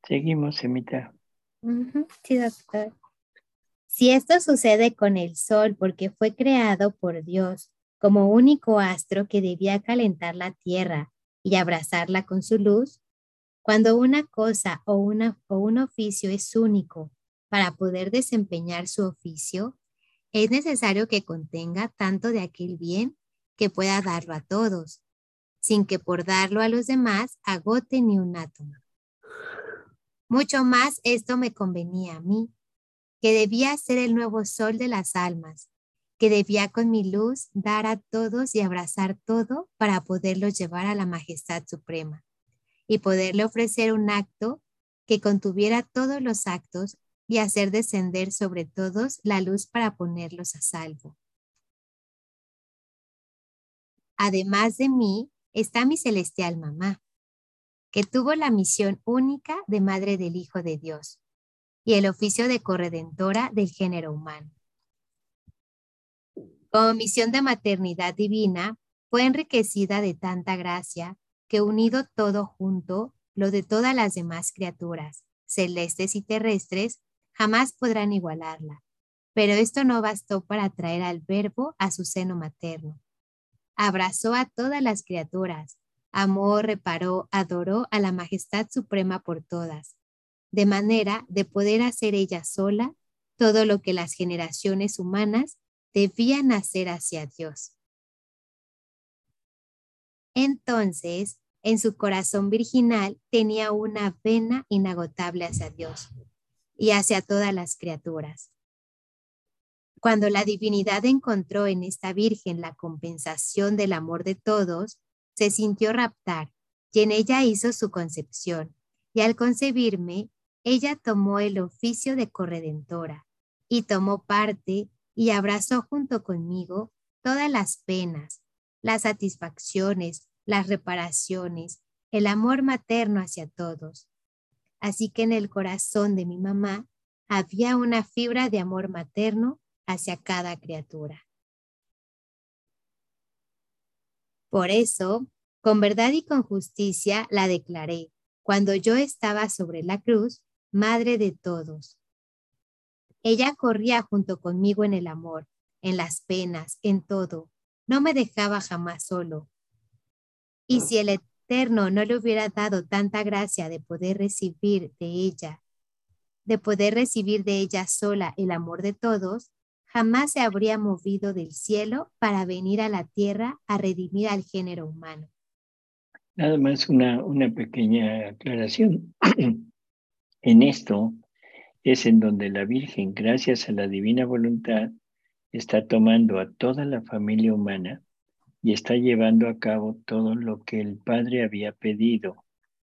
Seguimos, Semita. Sí, doctor. Si esto sucede con el Sol porque fue creado por Dios como único astro que debía calentar la tierra y abrazarla con su luz, cuando una cosa o un oficio es único para poder desempeñar su oficio, es necesario que contenga tanto de aquel bien que pueda darlo a todos, sin que por darlo a los demás agote ni un átomo. Mucho más esto me convenía a mí, que debía ser el nuevo sol de las almas, que debía con mi luz dar a todos y abrazar todo para poderlos llevar a la majestad suprema y poderle ofrecer un acto que contuviera todos los actos y hacer descender sobre todos la luz para ponerlos a salvo. Además de mí está mi celestial mamá, que tuvo la misión única de madre del Hijo de Dios y el oficio de corredentora del género humano. Como misión de maternidad divina, fue enriquecida de tanta gracia que unido todo junto, lo de todas las demás criaturas, celestes y terrestres, jamás podrán igualarla. Pero esto no bastó para traer al Verbo a su seno materno. Abrazó a todas las criaturas, amó, reparó, adoró a la majestad suprema por todas, de manera de poder hacer ella sola todo lo que las generaciones humanas debían hacer hacia Dios. Entonces, en su corazón virginal tenía una vena inagotable hacia Dios y hacia todas las criaturas. Cuando la divinidad encontró en esta virgen la compensación del amor de todos, se sintió raptar y en ella hizo su concepción. Y al concebirme, ella tomó el oficio de corredentora y tomó parte y abrazó junto conmigo todas las penas, las satisfacciones, las reparaciones, el amor materno hacia todos. Así que en el corazón de mi mamá había una fibra de amor materno hacia cada criatura. Por eso, con verdad y con justicia la declaré, cuando yo estaba sobre la cruz, madre de todos. Ella corría junto conmigo en el amor, en las penas, en todo. No me dejaba jamás solo. Y si el Eterno no le hubiera dado tanta gracia de poder recibir de ella sola el amor de todos, jamás se habría movido del cielo para venir a la tierra a redimir al género humano. Nada más una pequeña aclaración. En esto es en donde la Virgen, gracias a la divina voluntad, está tomando a toda la familia humana y está llevando a cabo todo lo que el Padre había pedido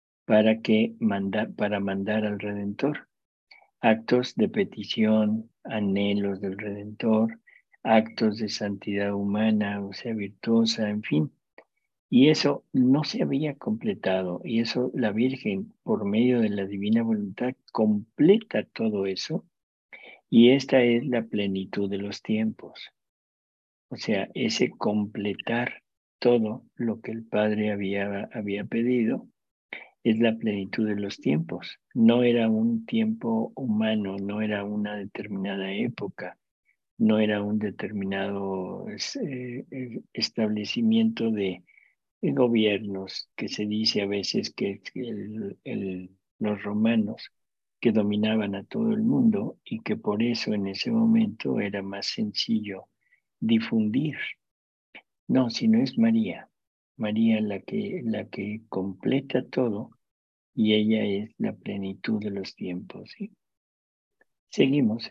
para mandar al Redentor. Actos de petición, anhelos del Redentor, actos de santidad humana, o sea, virtuosa, en fin. Y eso no se había completado, y eso la Virgen, por medio de la divina voluntad, completa todo eso, y esta es la plenitud de los tiempos. O sea, ese completar todo lo que el Padre había pedido es la plenitud de los tiempos. No era un tiempo humano, no era una determinada época, no era un determinado establecimiento de gobiernos, que se dice a veces que los romanos que dominaban a todo el mundo y que por eso en ese momento era más sencillo difundir. No, sino es María. María la que completa todo y ella es la plenitud de los tiempos. ¿Sí? Seguimos.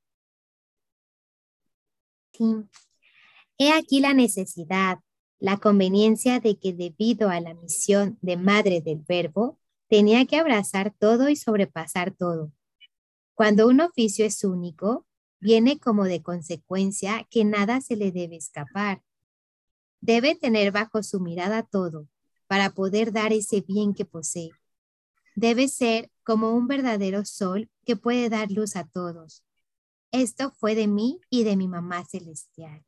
Sí. He aquí la necesidad, la conveniencia de que debido a la misión de madre del Verbo, tenía que abrazar todo y sobrepasar todo. Cuando un oficio es único, viene como de consecuencia que nada se le debe escapar. Debe tener bajo su mirada todo para poder dar ese bien que posee. Debe ser como un verdadero sol que puede dar luz a todos. Esto fue de mí y de mi mamá celestial.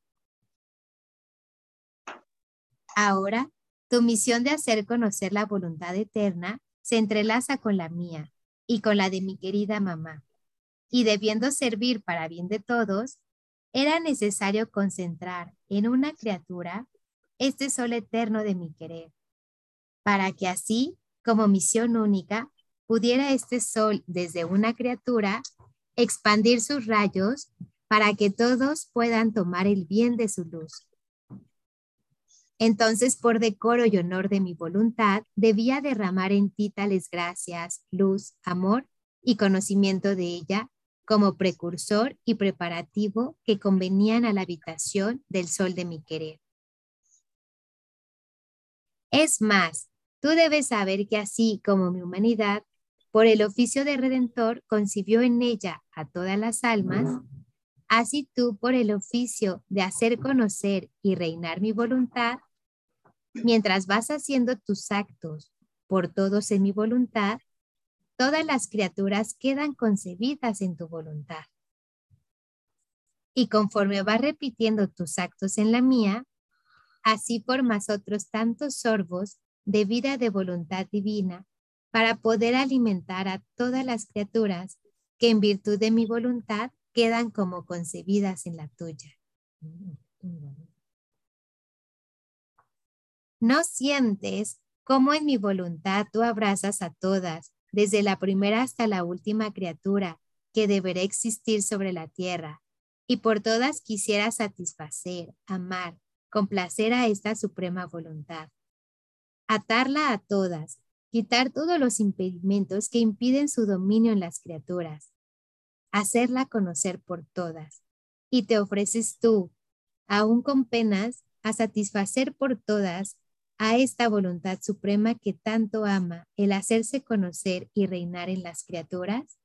Ahora, tu misión de hacer conocer la voluntad eterna se entrelaza con la mía y con la de mi querida mamá. Y debiendo servir para bien de todos, era necesario concentrar en una criatura este sol eterno de mi querer, para que así, como misión única, pudiera este sol desde una criatura expandir sus rayos para que todos puedan tomar el bien de su luz. Entonces, por decoro y honor de mi voluntad, debía derramar en ti tales gracias, luz, amor y conocimiento de ella, como precursor y preparativo que convenían a la habitación del sol de mi querer. Es más, tú debes saber que así como mi humanidad, por el oficio de Redentor, concibió en ella a todas las almas, así tú por el oficio de hacer conocer y reinar mi voluntad, mientras vas haciendo tus actos por todos en mi voluntad, todas las criaturas quedan concebidas en tu voluntad. Y conforme vas repitiendo tus actos en la mía, así formas otros tantos sorbos de vida de voluntad divina para poder alimentar a todas las criaturas que en virtud de mi voluntad quedan como concebidas en la tuya. ¿No sientes cómo en mi voluntad tú abrazas a todas, desde la primera hasta la última criatura que deberá existir sobre la tierra, y por todas quisiera satisfacer, amar, complacer a esta suprema voluntad? Atarla a todas, quitar todos los impedimentos que impiden su dominio en las criaturas, hacerla conocer por todas. Y te ofreces tú, aún con penas, a satisfacer por todas a esta voluntad suprema que tanto ama el hacerse conocer y reinar en las criaturas.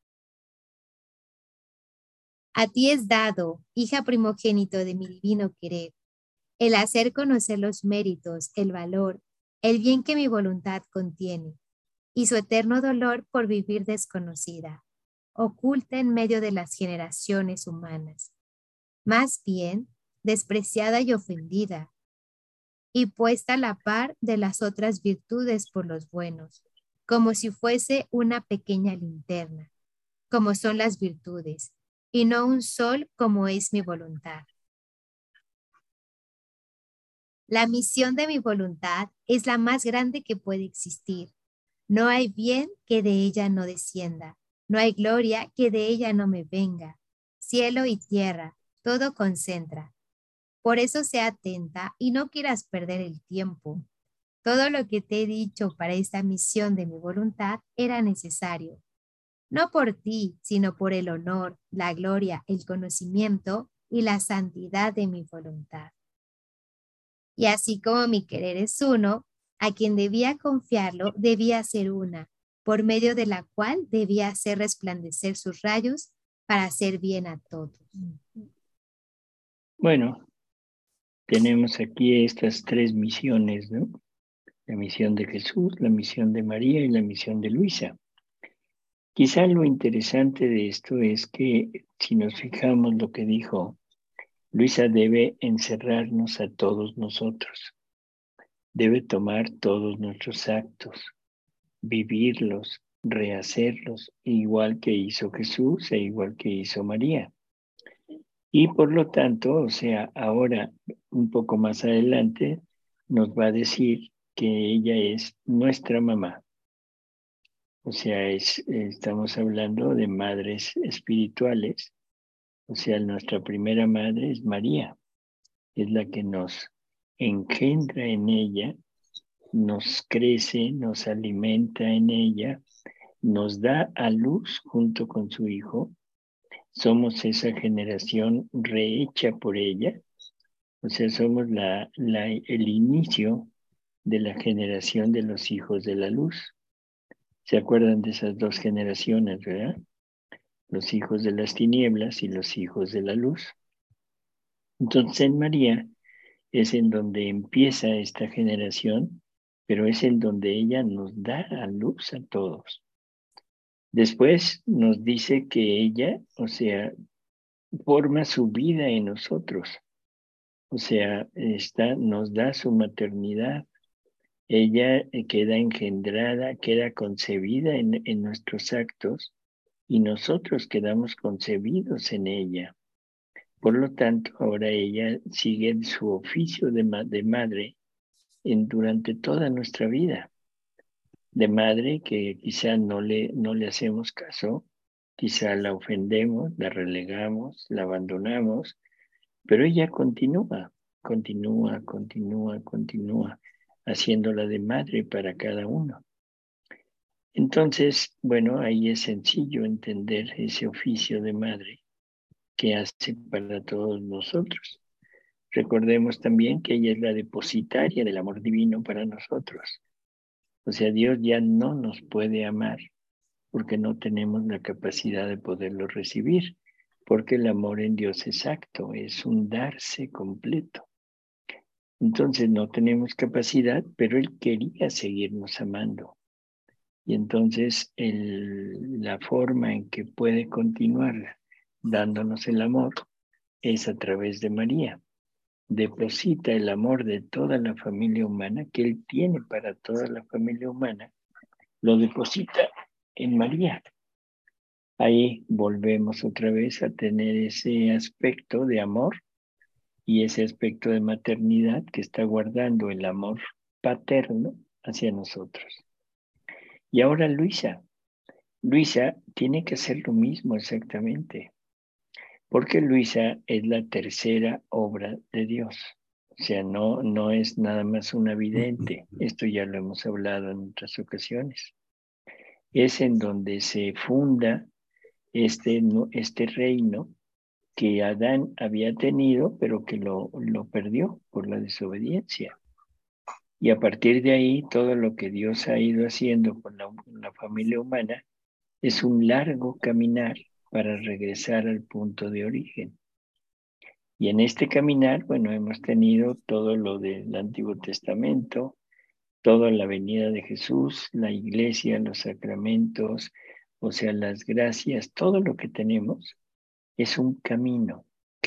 A ti es dado, hija primogénito de mi divino querer, el hacer conocer los méritos, el valor, el bien que mi voluntad contiene, y su eterno dolor por vivir desconocida, oculta en medio de las generaciones humanas, más bien despreciada y ofendida, y puesta a la par de las otras virtudes por los buenos, como si fuese una pequeña linterna, como son las virtudes, y no un sol como es mi voluntad. La misión de mi voluntad es la más grande que puede existir. No hay bien que de ella no descienda, no hay gloria que de ella no me venga. Cielo y tierra, todo concentra. Por eso sea atenta y no quieras perder el tiempo. Todo lo que te he dicho para esta misión de mi voluntad era necesario, no por ti, sino por el honor, la gloria, el conocimiento y la santidad de mi voluntad. Y así como mi querer es uno, a quien debía confiarlo debía ser una, por medio de la cual debía hacer resplandecer sus rayos para hacer bien a todos. Bueno, tenemos aquí estas tres misiones, ¿no? La misión de Jesús, la misión de María y la misión de Luisa. Quizá lo interesante de esto es que si nos fijamos lo que dijo, Luisa debe encerrarnos a todos nosotros, debe tomar todos nuestros actos, vivirlos, rehacerlos, igual que hizo Jesús e igual que hizo María. Y por lo tanto, o sea, ahora un poco más adelante nos va a decir que ella es nuestra mamá. O sea, estamos hablando de madres espirituales. O sea, nuestra primera madre es María, es la que nos engendra en ella, nos crece, nos alimenta en ella, nos da a luz junto con su Hijo. Somos esa generación rehecha por ella. O sea, somos el inicio de la generación de los hijos de la luz. ¿Se acuerdan de esas dos generaciones, verdad? Los hijos de las tinieblas y los hijos de la luz. Entonces, en María es en donde empieza esta generación, pero es en donde ella nos da a luz a todos. Después nos dice que ella, o sea, forma su vida en nosotros. O sea, nos da su maternidad, Ella queda engendrada, queda concebida en nuestros actos y nosotros quedamos concebidos en ella. Por lo tanto, ahora ella sigue su oficio de madre durante toda nuestra vida. De madre que quizá no le hacemos caso, quizá la ofendemos, la relegamos, la abandonamos, pero ella continúa, haciéndola de madre para cada uno. Entonces, bueno, ahí es sencillo entender ese oficio de madre que hace para todos nosotros. Recordemos también que ella es la depositaria del amor divino para nosotros. O sea, Dios ya no nos puede amar porque no tenemos la capacidad de poderlo recibir, porque el amor en Dios es acto, es un darse completo. Entonces no tenemos capacidad, pero Él quería seguirnos amando. Y entonces la forma en que puede continuar dándonos el amor es a través de María. Deposita el amor de toda la familia humana que Él tiene para toda la familia humana, lo deposita en María. Ahí volvemos otra vez a tener ese aspecto de amor y ese aspecto de maternidad que está guardando el amor paterno hacia nosotros. Y ahora Luisa tiene que hacer lo mismo exactamente, porque Luisa es la tercera obra de Dios. O sea, no es nada más una vidente, esto ya lo hemos hablado en otras ocasiones. Es en donde se funda este reino que Adán había tenido, pero que lo perdió por la desobediencia. Y a partir de ahí, todo lo que Dios ha ido haciendo con la familia humana es un largo caminar para regresar al punto de origen. Y en este caminar, bueno, hemos tenido todo lo del Antiguo Testamento, toda la venida de Jesús, la iglesia, los sacramentos, o sea, las gracias, todo lo que tenemos es un camino,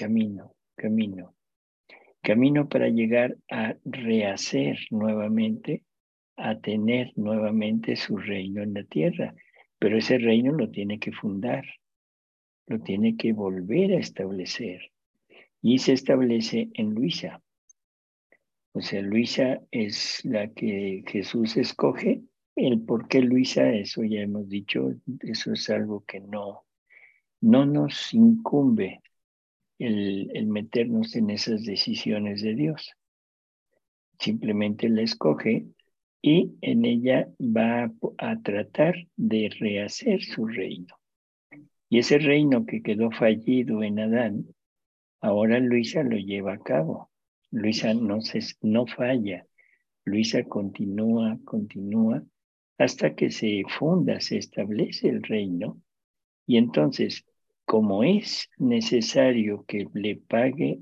camino para llegar a rehacer nuevamente, a tener nuevamente su reino en la tierra. Pero ese reino lo tiene que fundar, lo tiene que volver a establecer. Y se establece en Luisa. O sea, Luisa es la que Jesús escoge. El por qué Luisa, eso ya hemos dicho, eso es algo que no nos incumbe el meternos en esas decisiones de Dios. Simplemente la escoge y en ella va a tratar de rehacer su reino. Y ese reino que quedó fallido en Adán, ahora Luisa lo lleva a cabo. Luisa no falla. Luisa continúa hasta que se funda, se establece el reino. Y entonces, como es necesario que le pague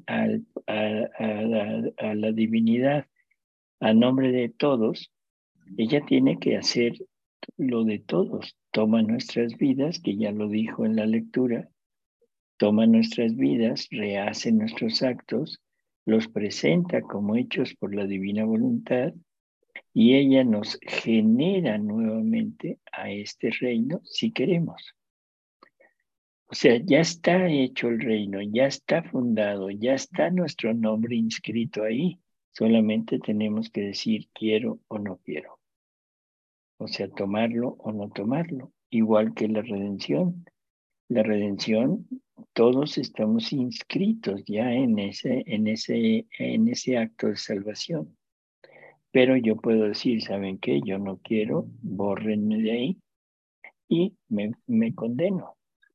a la divinidad a nombre de todos, ella tiene que hacer lo de todos. Toma nuestras vidas, que ya lo dijo en la lectura, toma nuestras vidas, rehace nuestros actos, los presenta como hechos por la divina voluntad y ella nos genera nuevamente a este reino si queremos. O sea, ya está hecho el reino, ya está fundado, ya está nuestro nombre inscrito ahí. Solamente tenemos que decir quiero o no quiero. O sea, tomarlo o no tomarlo. Igual que la redención. La redención, todos estamos inscritos ya en ese acto de salvación. Pero yo puedo decir, ¿saben qué? Yo no quiero, bórrenme de ahí y me condeno.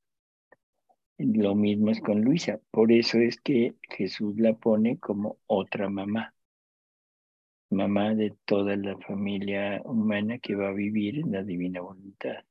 Lo mismo es con Luisa. Por eso es que Jesús la pone como otra mamá de toda la familia humana que va a vivir en la divina voluntad.